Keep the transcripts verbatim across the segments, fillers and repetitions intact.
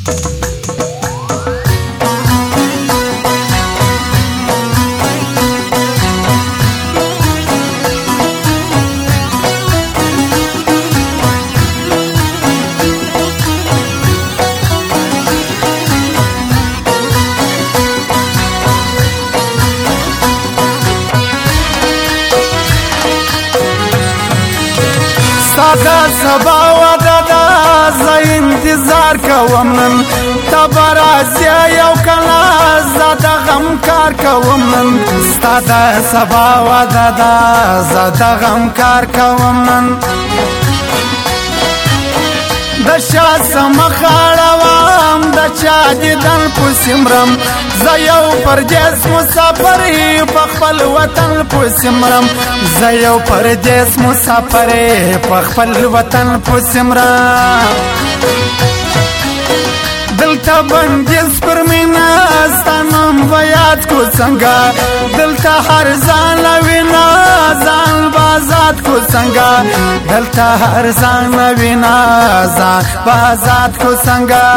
دا سبا ودا دا زه انتظار کوم نن ته به راځې یو کله زه د غم کار کوم نن ستا د سبا ودا دا زه د غم کار کوم نن د شا سمخ اړوم د چا دیدن پسې مرم زه یو پردیس مسافر په خپل وطن پسې مرم زه یو پردیس مسافر په خپل وطن پسې مرم دلته بندیز پر مینا ستا نوم به یاد کو څنګه دلته هر ځان وینا ځان به آزاد کو څنګه دلته هر ځان وینا ځان به آزاد کو څنګه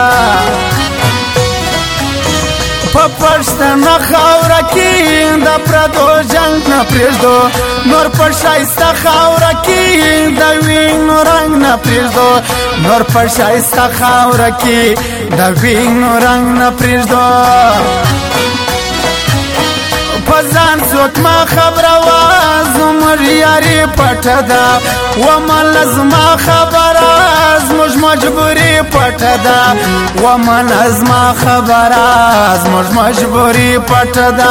په پښتنه خاوره کې د پردو جنګ نه پرېږدو نور په ښایسته خاوره کې د وینو رنګ نه پرېږدو نور په ښایسته خاوره کې د وینو رنګ نه پرېږدو په ځان څوک ما خبره وه زموږ یاري پټه ده ومنله زما خبره زموږ مجبوري پټه ده ومنله زما خبره زموږ مجبوري پټه ده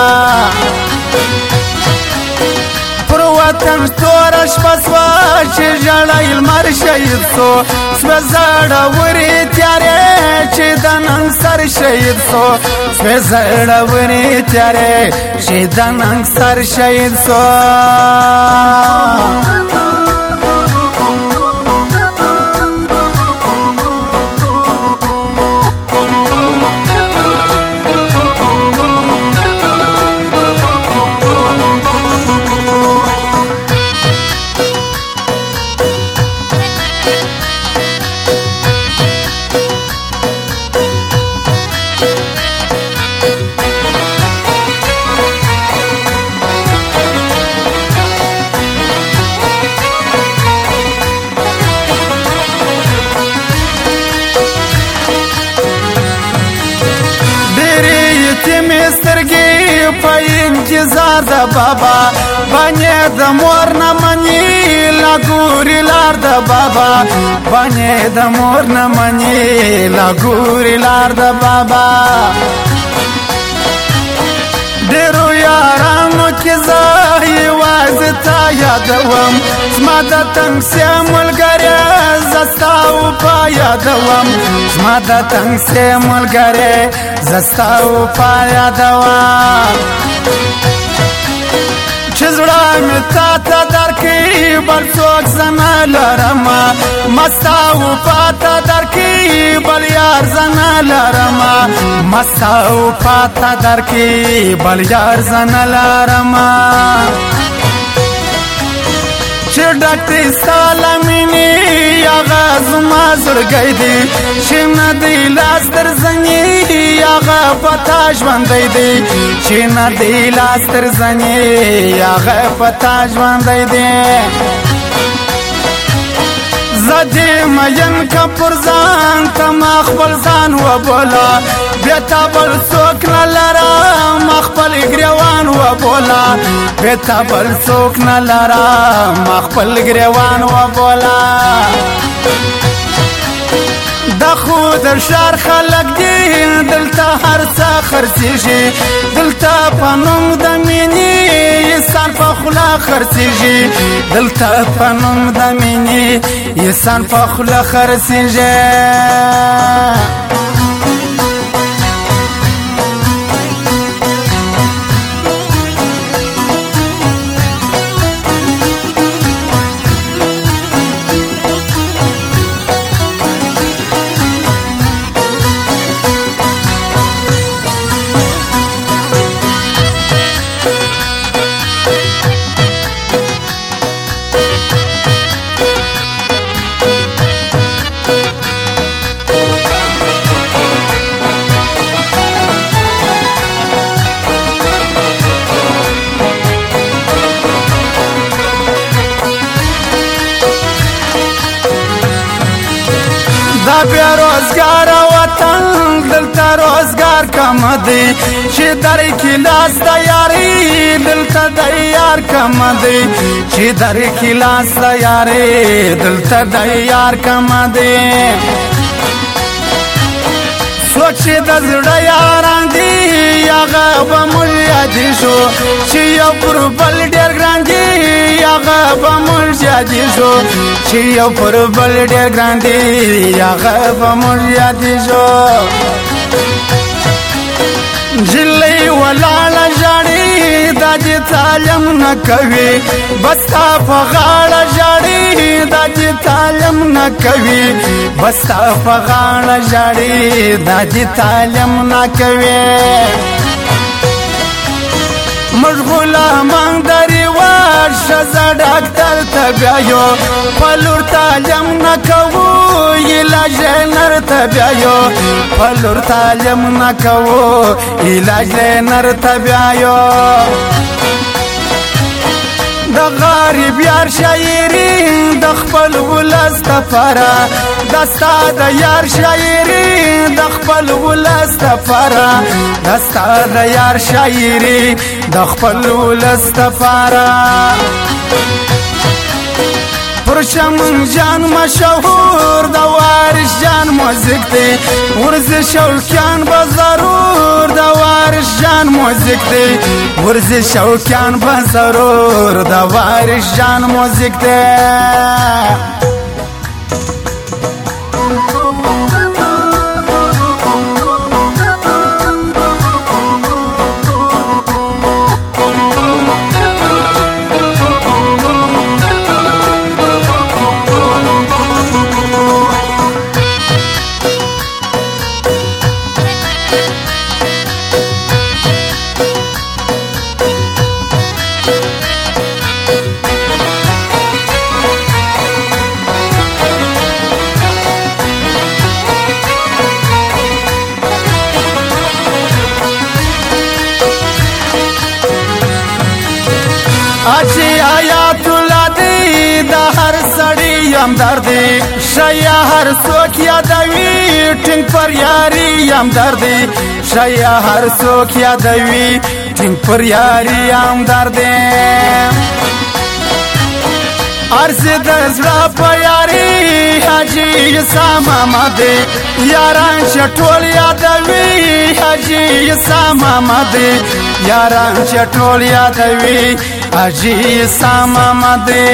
پر وطن توره شپه سوه چې ژړی لمر شهید سو سوې زړورې تیارې چې د نن سر شهید سو سوې زړورې تیارې چې د نن سر شهید سو یتیمې سترګې په انتظار د بابا بنې د مور نه مني لا ګوري لار د بابا بنې د مور نه مني لا ګوري لار د بابا ډېرو یارانو کې زه یوازې تا یادوم زما د تنګسې ملګری زه ستا وفا یادوم زما د تنګسې ملګری زه ستا وفا یادوم چې زړه مې تا ته درکړي بل څوک زه نه لرمه ما ستا وفا ته درکړي بل یار زه نه لرمه ما ستا وفا ته درکړي بل یار زه نه لرمه چې ډک دی ستا له مینې هغه زما زړګی دی چې نه دی لاس در زنې هغه په تا ژوندی دی چې نه دی لاس در زنې هغه په تا ژوندی دی زه دې مین که پر ځان ته ما خپل ځان وبوله بیا تا بل څوک نه لرم خپل ګریوان وبوله بیا تا بل څوک نه لرم خپل ګریوان وبوله دا خو د ښار خلک دي دلته هر څه خرڅېږي دلته په نوم د مینې انسان په خوله خرڅېږي دلته په نوم د مینې انسان په خوله خرڅېږي روزګار وطن دلته روزګار کم دی چې در کې لاس د یاري دلته د یار کم دی چې در کې لاس د یاري دلته د یار کم دی سوچ د زړه یاران دی هغه به موږ یادې شو چې یو پر بل ډېر ګران دی هغه به موږ یادې شو چې یو پر بل ډېر ګران دی هغه به موږ یادې شو جلې ولاړه ژاړي دا دې تعلیم نه کوي بس تا په غاړه ژاړي دا دې تعلیم نه کوي بس تا په غاړه ژاړي دا دې تعلیم نه کوي موږ غلامان درې وار ښځه ډاکټر ته بیایو په لور تعلیم نه کوو علاج نر ته بیایو په لور تعلیم نه کوو علاج نر ته بیایو د غریب یار شاعري د خپل ولس دپاره دا ستا د یار شاعري د خپل ولس دپاره دا ستا د یار شاعري د خپل ولس دپاره پر شمن جان مشهور د وارث جان موزیک دی ورزش شوقیان به ضرور د وارث جان موزیک دی ورزش شوقیان به ضرور د وارث جان موزیک دی اچھی آیات اللہ دی دا ہر سڑی یم دردی شیا ہر سوک یادوی ٹنگ پر یاری یم دردی شیا ہر سوک یادوی ٹنگ پر یاری یم دردی عرض دزړه په یاري حاجي ساما دی یاران چټول یادوي حاجي ساما دی یاران چټول یادوي حاجي ساما دی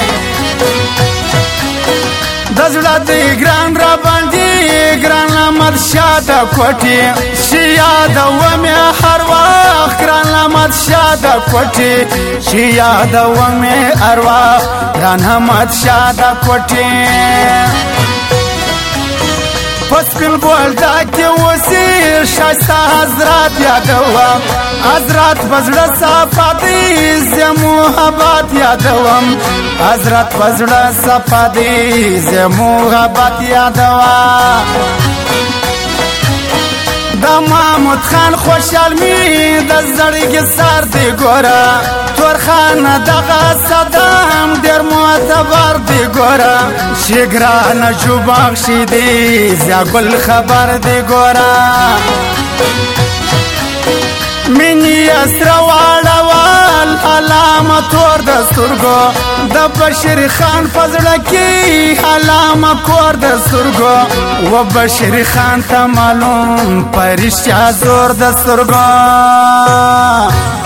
دزړه دی ګران را باندې ګران لمد شاده کوټي شیا د ومه هر وخت ګران لمد شاده کوټي شیا د ومه هر وخت ګران لمد شاده کوټي پس کل بولدا کې وسی شایسته حضرات یادوم حضرات بزړه صفادي زه محبت یادوم حضرت بزړه صفادي زه محبت یادوم د محمود خان خوشحال می د زړګي سر دی ګوره تور خان دغه صدام ډېر معتبر دی ګوره شګران جو بخشي دی زګل خبر دی ګوره منی اسره واړوال علامه تور د سترګو د بشیر خان فزړه کې علامه کور د سترګو و بشیر خان ته معلوم پرشتیا زور د سترګو